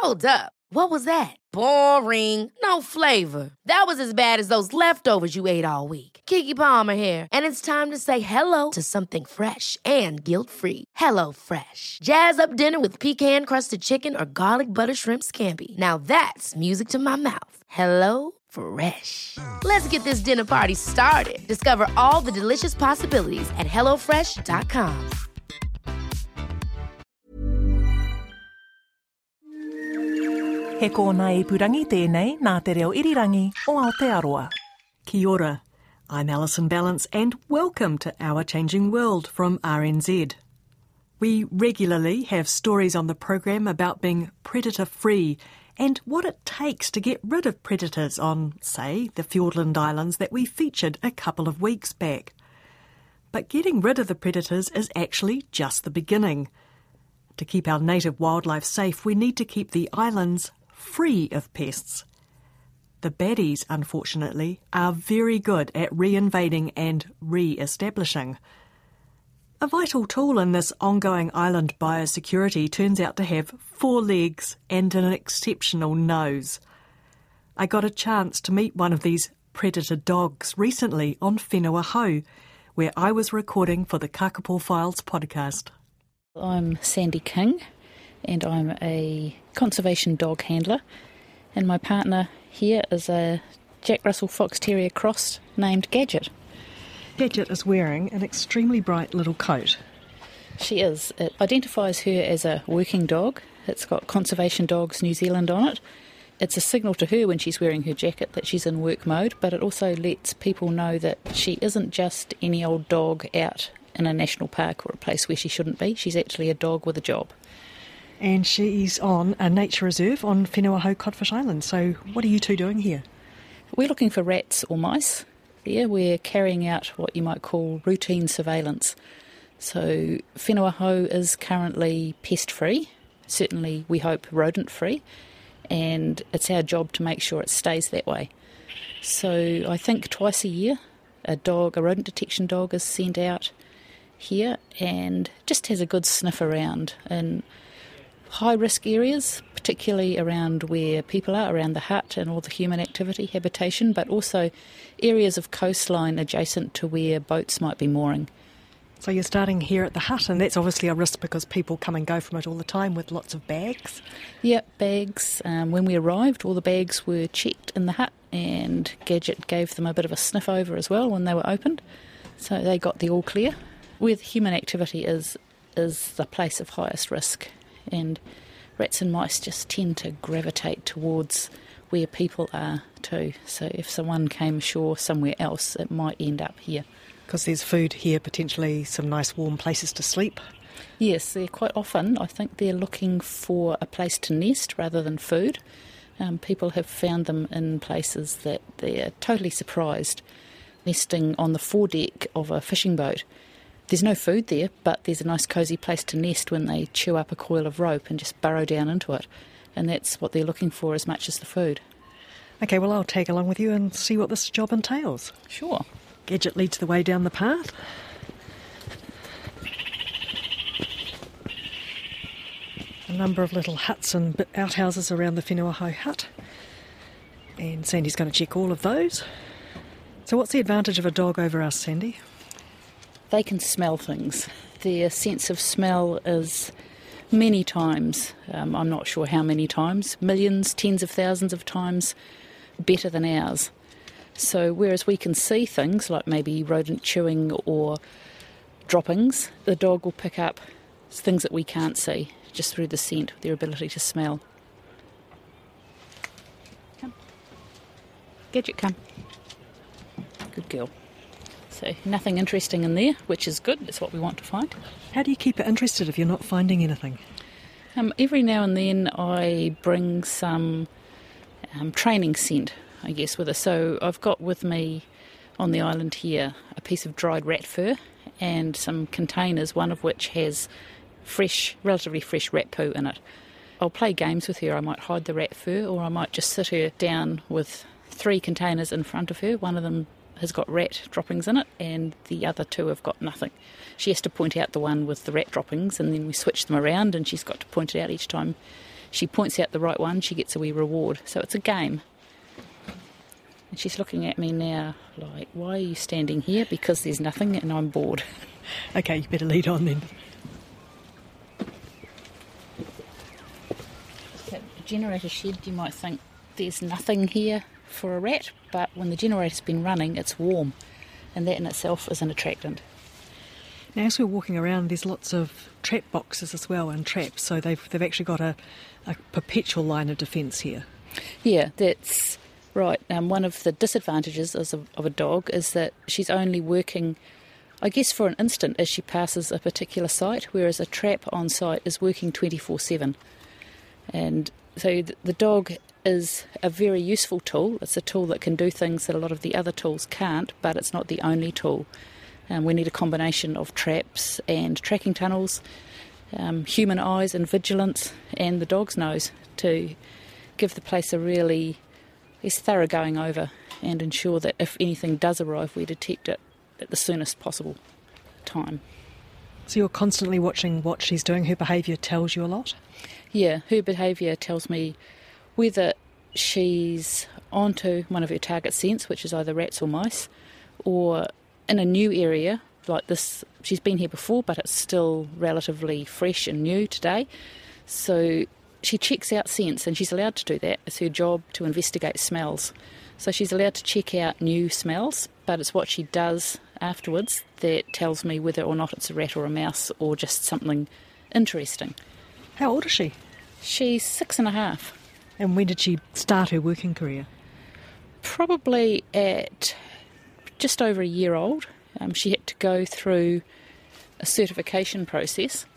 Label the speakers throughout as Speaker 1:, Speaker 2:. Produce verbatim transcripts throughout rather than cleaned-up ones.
Speaker 1: Hold up. What was that? Boring. No flavor. That was as bad as those leftovers you ate all week. Keke Palmer here, and it's time to say hello to something fresh and guilt-free. Hello Fresh. Jazz up dinner with pecan-crusted chicken or garlic butter shrimp scampi. Now that's music to my mouth. Hello Fresh. Let's get this dinner party started. Discover all the delicious possibilities at hello fresh dot com.
Speaker 2: He kōna ipurangi tēnei nā te reo irirangi o Aotearoa. Kia ora, I'm Alison Balance and welcome to Our Changing World from R N Z. We regularly have stories on the program about being predator-free and what it takes to get rid of predators on, say, the Fiordland Islands that we featured a couple of weeks back. But getting rid of the predators is actually just the beginning. To keep our native wildlife safe, we need to keep the islands free of pests. The baddies, unfortunately, are very good at reinvading and re-establishing. A vital tool in this ongoing island biosecurity turns out to have four legs and an exceptional nose. I got a chance to meet one of these predator dogs recently on Whenua Hou, where I was recording for the Kakapo Files podcast.
Speaker 3: I'm Sandy King, and I'm a conservation dog handler, and my partner here is a Jack Russell Fox Terrier cross named Gadget.
Speaker 2: Gadget is wearing an extremely bright little coat.
Speaker 3: She is. It identifies her as a working dog. It's got Conservation Dogs New Zealand on it. It's a signal to her when she's wearing her jacket that she's in work mode, but it also lets people know that she isn't just any old dog out in a national park or a place where she shouldn't be. She's actually a dog with a job.
Speaker 2: And she's on a nature reserve on Whenua Hou Codfish Island. So what are you two doing here?
Speaker 3: We're looking for rats or mice. There, we're carrying out what you might call routine surveillance. So Whenua Hou is currently pest-free, certainly we hope rodent-free, and it's our job to make sure it stays that way. So I think twice a year a dog, a rodent detection dog is sent out here and just has a good sniff around in high-risk areas, particularly around where people are, around the hut and all the human activity, habitation, but also areas of coastline adjacent to where boats might be mooring.
Speaker 2: So you're starting here at the hut, and that's obviously a risk because people come and go from it all the time with lots of bags.
Speaker 3: Yeah, bags. Um, when we arrived, all the bags were checked in the hut, and Gadget gave them a bit of a sniff over as well when they were opened, so they got the all clear. Where the human activity is, is the place of highest risk, and rats and mice just tend to gravitate towards where people are too. So if someone came ashore somewhere else, it might end up here.
Speaker 2: Because there's food here, potentially some nice warm places to sleep.
Speaker 3: Yes, they're quite often, I think they're looking for a place to nest rather than food. Um, people have found them in places that they're totally surprised, nesting on the foredeck of a fishing boat. There's no food there, but there's a nice cosy place to nest when they chew up a coil of rope and just burrow down into it. And that's what they're looking for as much as the food.
Speaker 2: OK, well, I'll tag along with you and see what this job entails.
Speaker 3: Sure.
Speaker 2: Gadget leads the way down the path. A number of little huts and outhouses around the Whenua Hou hut. And Sandy's going to check all of those. So what's the advantage of a dog over us, Sandy?
Speaker 3: They can smell things. Their sense of smell is many times, um, I'm not sure how many times, millions, tens of thousands of times better than ours. So whereas we can see things like maybe rodent chewing or droppings, the dog will pick up things that we can't see just through the scent, their ability to smell. Come. Gadget, come. Good girl. So nothing interesting in there, which is good. That's what we want to find.
Speaker 2: How do you keep it interested if you're not finding anything?
Speaker 3: Um, every now and then I bring some um, training scent, I guess, with us. So I've got with me on the island here a piece of dried rat fur and some containers, one of which has fresh, relatively fresh rat poo in it. I'll play games with her. I might hide the rat fur, or I might just sit her down with three containers in front of her. One of them has got rat droppings in it and the other two have got nothing. She has to point out the one with the rat droppings and then we switch them around and she's got to point it out each time she points out the right one, she gets a wee reward. So it's a game. And she's looking at me now like, why are you standing here? Because there's nothing and I'm bored.
Speaker 2: Okay, you better lead on then.
Speaker 3: So the generator shed, you might think there's nothing here for a rat, but when the generator's been running, it's warm, and that in itself is an attractant.
Speaker 2: Now, as we're walking around, there's lots of trap boxes as well and traps, so they've they've actually got a, a perpetual line of defence here.
Speaker 3: Yeah, that's right. Um, one of the disadvantages as a, of a dog is that she's only working, I guess, for an instant as she passes a particular site, whereas a trap on site is working twenty-four seven. And so the dog is a very useful tool. It's a tool that can do things that a lot of the other tools can't, but it's not the only tool. Um, we need a combination of traps and tracking tunnels, um, human eyes and vigilance, and the dog's nose to give the place a really is thorough going over and ensure that if anything does arrive, we detect it at the soonest possible time.
Speaker 2: So you're constantly watching what she's doing. Her behaviour tells you a lot?
Speaker 3: Yeah, her behaviour tells me whether she's onto one of her target scents, which is either rats or mice, or in a new area like this. She's been here before, but it's still relatively fresh and new today. So she checks out scents, and she's allowed to do that. It's her job to investigate smells. So she's allowed to check out new smells, but it's what she does afterwards that tells me whether or not it's a rat or a mouse or just something interesting.
Speaker 2: How old is she?
Speaker 3: She's six and a half.
Speaker 2: And when did she start her working career?
Speaker 3: Probably at just over a year old. Um, she had to go through a certification process,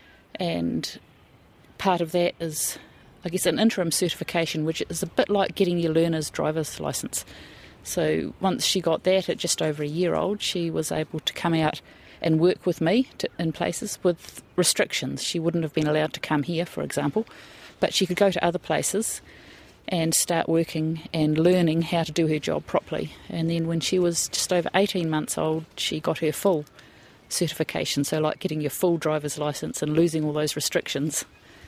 Speaker 3: and part of that is, I guess, an interim certification, which is a bit like getting your learner's driver's licence. So once she got that at just over a year old, she was able to come out and work with me to, in places with restrictions. She wouldn't have been allowed to come here, for example, but she could go to other places and start working and learning how to do her job properly. And then when she was just over eighteen months old, she got her full certification, so like getting your full driver's licence and losing all those restrictions.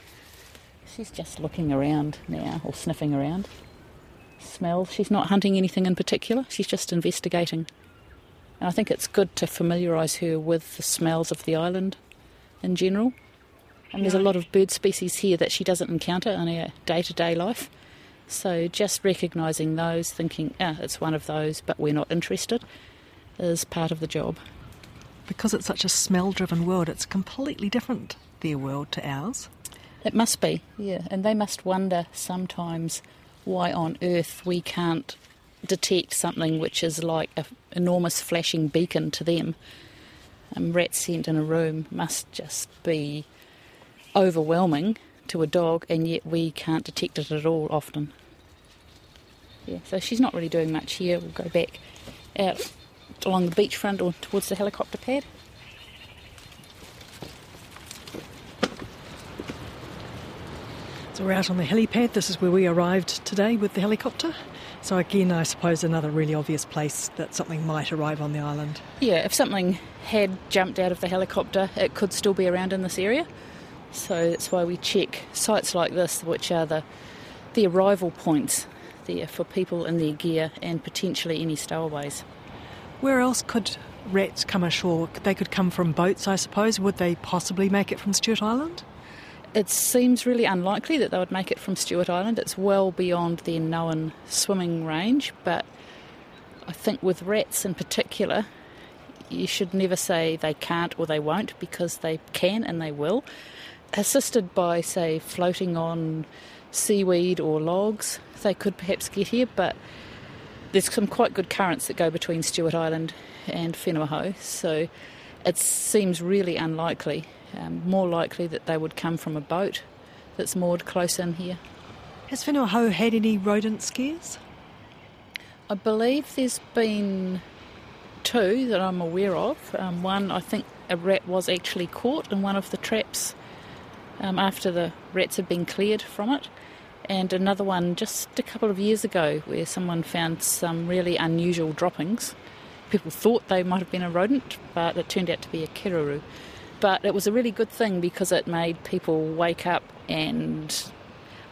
Speaker 3: She's just looking around now, or sniffing around. Smells. She's not hunting anything in particular, she's just investigating. And I think it's good to familiarise her with the smells of the island in general. And there's a lot of bird species here that she doesn't encounter in her day-to-day life. So just recognising those, thinking, ah, it's one of those, but we're not interested, is part of the job.
Speaker 2: Because it's such a smell-driven world, it's completely different, their world, to ours.
Speaker 3: It must be, yeah. And they must wonder sometimes why on earth we can't detect something which is like an enormous flashing beacon to them. Um, rat scent in a room must just be overwhelming to a dog, and yet we can't detect it at all often. Yeah, so she's not really doing much here. We'll go back out along the beachfront or towards the helicopter pad.
Speaker 2: So we're out on the helipad. This is where we arrived today with the helicopter. So again, I suppose another really obvious place that something might arrive on the island.
Speaker 3: Yeah, if something had jumped out of the helicopter, it could still be around in this area. So that's why we check sites like this, which are the, the arrival points there for people in their gear and potentially any stowaways.
Speaker 2: Where else could rats come ashore? They could come from boats, I suppose. Would they possibly make it from Stewart Island?
Speaker 3: It seems really unlikely that they would make it from Stewart Island. It's well beyond their known swimming range, but I think with rats in particular, you should never say they can't or they won't, because they can and they will. Assisted by, say, floating on seaweed or logs, they could perhaps get here, but there's some quite good currents that go between Stewart Island and Whenua Hou, so it seems really unlikely. Um, more likely that they would come from a boat that's moored close in here.
Speaker 2: Has Whenua Hou had any rodent scares?
Speaker 3: I believe there's been two that I'm aware of. Um, one, I think a rat was actually caught in one of the traps um, after the rats had been cleared from it, and another one just a couple of years ago where someone found some really unusual droppings. People thought they might have been a rodent, but it turned out to be a keruru. But it was a really good thing because it made people wake up and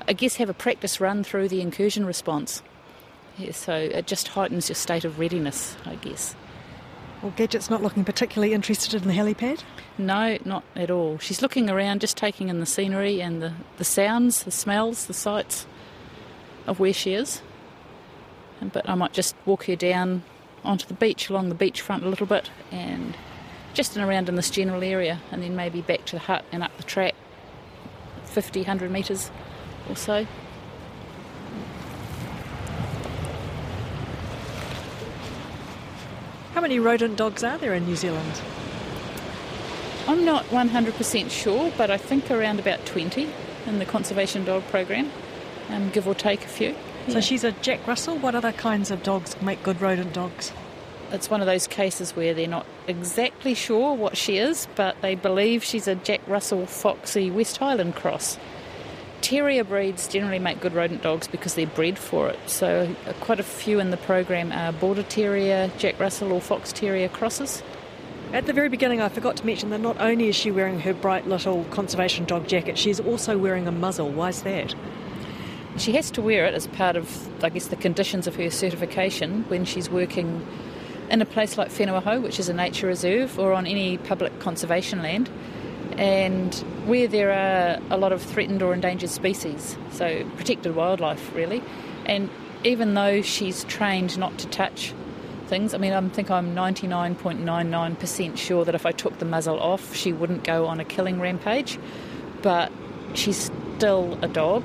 Speaker 3: I guess, have a practice run through the incursion response. Yeah, so it just heightens your state of readiness, I guess.
Speaker 2: Well, Gadget's not looking particularly interested in the helipad?
Speaker 3: No, not at all. She's looking around, just taking in the scenery and the, the sounds, the smells, the sights of where she is. But I might just walk her down onto the beach, along the beachfront a little bit, and just and around in this general area, and then maybe back to the hut and up the track, fifty, one hundred metres or so.
Speaker 2: How many rodent dogs are there in New Zealand?
Speaker 3: I'm not one hundred percent sure, but I think around about twenty in the conservation dog program, um, give or take a few.
Speaker 2: So
Speaker 3: Yeah.
Speaker 2: she's a Jack Russell. What other kinds of dogs make good rodent dogs?
Speaker 3: It's one of those cases where they're not exactly sure what she is, but they believe she's a Jack Russell Foxy West Highland cross. Terrier breeds generally make good rodent dogs because they're bred for it. So uh, quite a few in the program are Border Terrier, Jack Russell or Fox Terrier crosses.
Speaker 2: At the very beginning, I forgot to mention that not only is she wearing her bright little conservation dog jacket, she's also wearing a muzzle. Why's that?
Speaker 3: She has to wear it as part of, I guess, the conditions of her certification when she's working in a place like Whenuaho, which is a nature reserve, or on any public conservation land, and where there are a lot of threatened or endangered species, so protected wildlife, really. And even though she's trained not to touch things, I mean, I think I'm ninety-nine point nine nine percent sure that if I took the muzzle off, she wouldn't go on a killing rampage, but she's still a dog,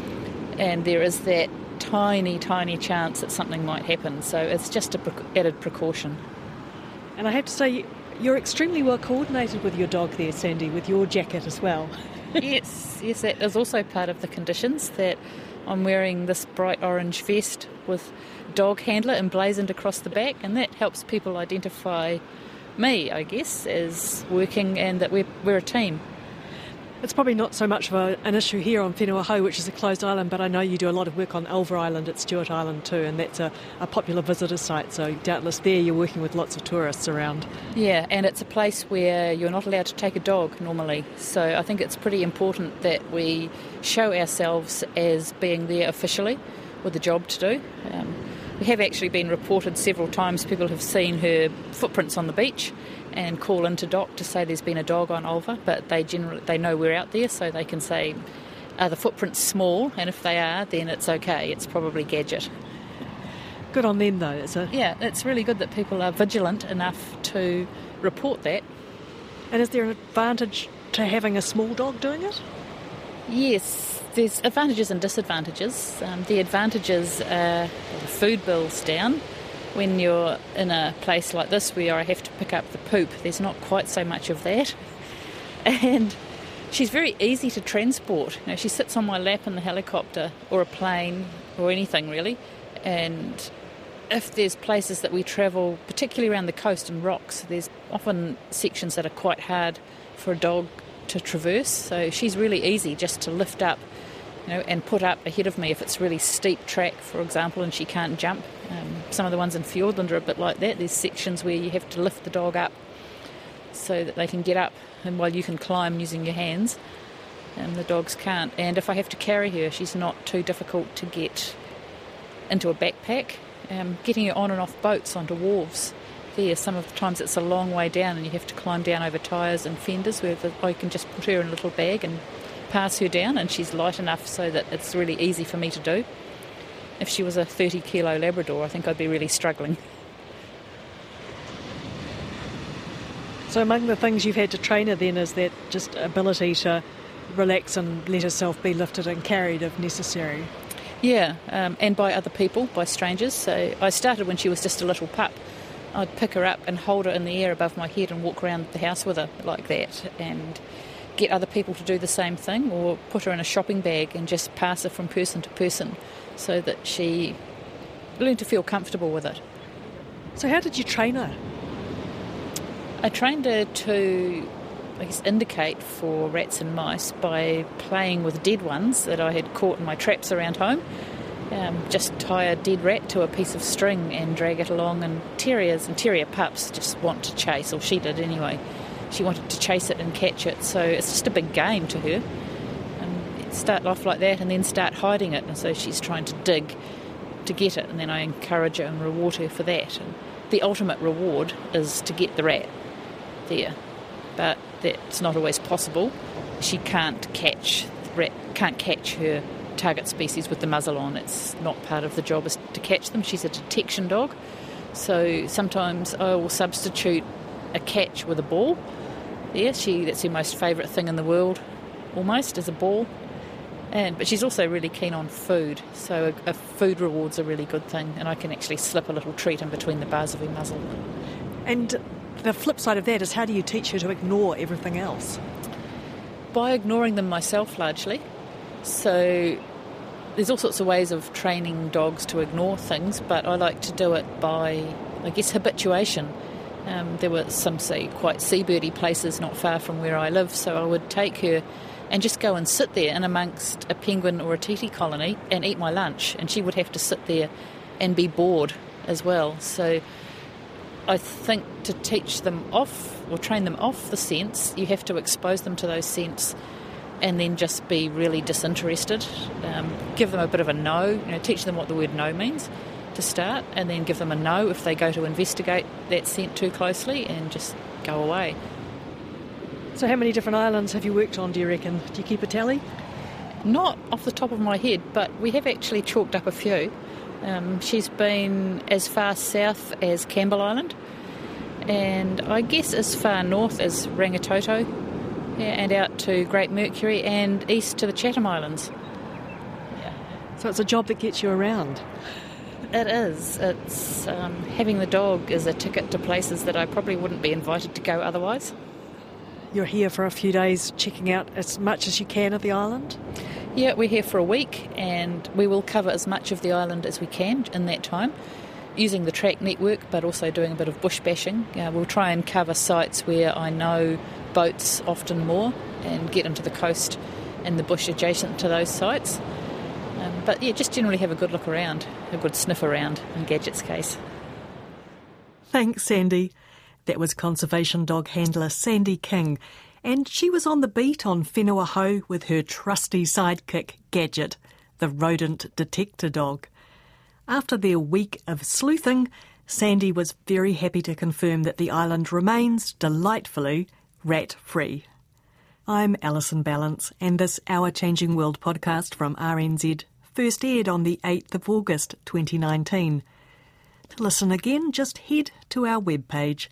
Speaker 3: and there is that tiny, tiny chance that something might happen. So it's just an added precaution.
Speaker 2: And I have to say, you're extremely well coordinated with your dog there, Sandy, with your jacket as well.
Speaker 3: Yes, yes, that is also part of the conditions, that I'm wearing this bright orange vest with dog handler emblazoned across the back, and that helps people identify me, I guess, as working, and that we're, we're a team.
Speaker 2: It's probably not so much of a, an issue here on Whenuaho, which is a closed island, but I know you do a lot of work on Elva Island at Stewart Island too, and that's a, a popular visitor site, so doubtless there you're working with lots of tourists around.
Speaker 3: Yeah, and it's a place where you're not allowed to take a dog normally, so I think it's pretty important that we show ourselves as being there officially with a job to do. Um, we have actually been reported several times, people have seen her footprints on the beach and call into dock to say there's been a dog on Ulva, but they generally they know we're out there, so they can say, are the footprints small? And if they are, then it's okay, it's probably Gadget.
Speaker 2: Good on them though. It's a...
Speaker 3: Yeah, it's really good that people are vigilant enough to report that.
Speaker 2: And is there an advantage to having a small dog doing it?
Speaker 3: Yes, there's advantages and disadvantages. Um, the advantages are the food bill's down. When you're in a place like this where I have to pick up the poop, there's not quite so much of that. And she's very easy to transport. You know, she sits on my lap in the helicopter or a plane or anything really. And if there's places that we travel, particularly around the coast and rocks, there's often sections that are quite hard for a dog to traverse. So she's really easy just to lift up, you know, and put up ahead of me if it's really steep track, for example, and she can't jump. Um, some of the ones in Fiordland are a bit like that. There's sections where you have to lift the dog up so that they can get up, and while you can climb using your hands, and the dogs can't. And if I have to carry her, she's not too difficult to get into a backpack. Um, getting her on and off boats onto wharves, there some of the times it's a long way down and you have to climb down over tyres and fenders, where the, I can just put her in a little bag and pass her down, and she's light enough so that it's really easy for me to do. If she was a thirty kilo Labrador, I think I'd be really struggling.
Speaker 2: So among the things you've had to train her then is that just ability to relax and let herself be lifted and carried if necessary.
Speaker 3: Yeah, um, and by other people, by strangers. So I started when she was just a little pup. I'd pick her up and hold her in the air above my head and walk around the house with her like that, and get other people to do the same thing, or put her in a shopping bag and just pass her from person to person so that she learned to feel comfortable with it.
Speaker 2: So how did you train her?
Speaker 3: I trained her to, I guess, indicate for rats and mice by playing with dead ones that I had caught in my traps around home. Um, just tie a dead rat to a piece of string and drag it along, and terriers and terrier pups just want to chase, or she did anyway. She wanted to chase it and catch it, so it's just a big game to her. Um, start off like that and then start hiding it. And so she's trying to dig to get it, and then I encourage her and reward her for that. And the ultimate reward is to get the rat there, but that's not always possible. She can't catch the rat, can't catch her target species with the muzzle on. It's not part of the job is to catch them. She's a detection dog, so sometimes I will substitute a catch with a ball. Yeah, she that's her most favourite thing in the world, almost, is a ball. And but she's also really keen on food, so a, a food reward's a really good thing, and I can actually slip a little treat in between the bars of her muzzle.
Speaker 2: And the flip side of that is, how do you teach her to ignore everything else?
Speaker 3: By ignoring them myself, largely. So there's all sorts of ways of training dogs to ignore things, but I like to do it by, I guess, habituation. Um, there were some, say, quite seabirdy places not far from where I live, so I would take her and just go and sit there in amongst a penguin or a titi colony and eat my lunch, and she would have to sit there and be bored as well. So I think to teach them off or train them off the scents, you have to expose them to those scents and then just be really disinterested. Um, give them a bit of a no, you know, teach them what the word no means to start, and then give them a no if they go to investigate that scent too closely, and just go away.
Speaker 2: So how many different islands have you worked on, do you reckon? Do you keep a tally?
Speaker 3: Not off the top of my head, but we have actually chalked up a few. Um, she's been as far south as Campbell Island, and I guess as far north as Rangitoto, yeah, and out to Great Mercury, and east to the Chatham Islands.
Speaker 2: Yeah. So it's a job that gets you around.
Speaker 3: It is. It's um, having the dog is a ticket to places that I probably wouldn't be invited to go otherwise.
Speaker 2: You're here for a few days, checking out as much as you can of the island?
Speaker 3: Yeah, we're here for a week, and we will cover as much of the island as we can in that time, using the track network, but also doing a bit of bush bashing. Uh, we'll try and cover sites where I know boats often moor, and get into the coast and the bush adjacent to those sites. Um, but yeah, just generally have a good look around, a good sniff around in Gadget's case.
Speaker 2: Thanks, Sandy. That was conservation dog handler Sandy King, and she was on the beat on Whenua Hou with her trusty sidekick Gadget, the rodent detector dog. After their week of sleuthing, Sandy was very happy to confirm that the island remains delightfully rat-free. I'm Alison Ballance, and this Our Changing World podcast from R N Z first aired on the eighth of August twenty nineteen. To listen again, just head to our webpage,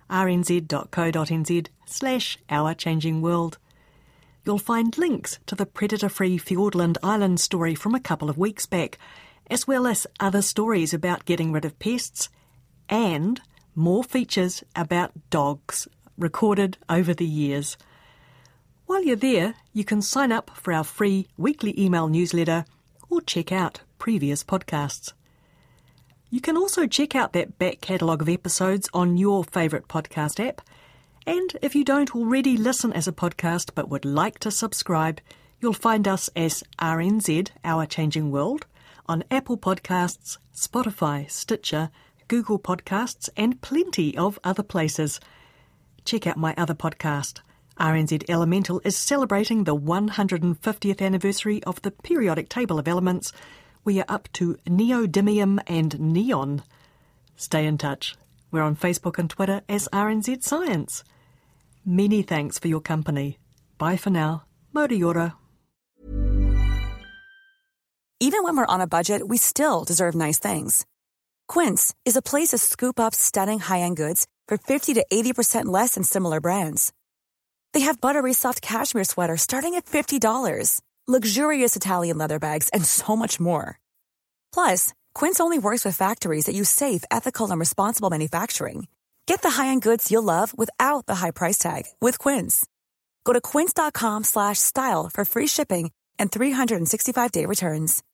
Speaker 2: rnz.co.nz slash Our Changing World. You'll find links to the predator-free Fiordland Island story from a couple of weeks back, as well as other stories about getting rid of pests, and more features about dogs recorded over the years. While you're there, you can sign up for our free weekly email newsletter or check out previous podcasts. You can also check out that back catalogue of episodes on your favourite podcast app. And if you don't already listen as a podcast but would like to subscribe, you'll find us as R N Z, Our Changing World, on Apple Podcasts, Spotify, Stitcher, Google Podcasts, and plenty of other places. Check out my other podcast. R N Z Elemental is celebrating the one hundred fiftieth anniversary of the periodic table of elements. We are up to neodymium and neon. Stay in touch. We're on Facebook and Twitter as R N Z Science. Many thanks for your company. Bye for now. Moriora.
Speaker 4: Even when we're on a budget, we still deserve nice things. Quince is a place to scoop up stunning high-end goods for fifty to eighty percent less than similar brands. They have buttery soft cashmere sweaters starting at fifty dollars, luxurious Italian leather bags, and so much more. Plus, Quince only works with factories that use safe, ethical, and responsible manufacturing. Get the high-end goods you'll love without the high price tag with Quince. Go to quince.com slash style for free shipping and three hundred sixty-five day returns.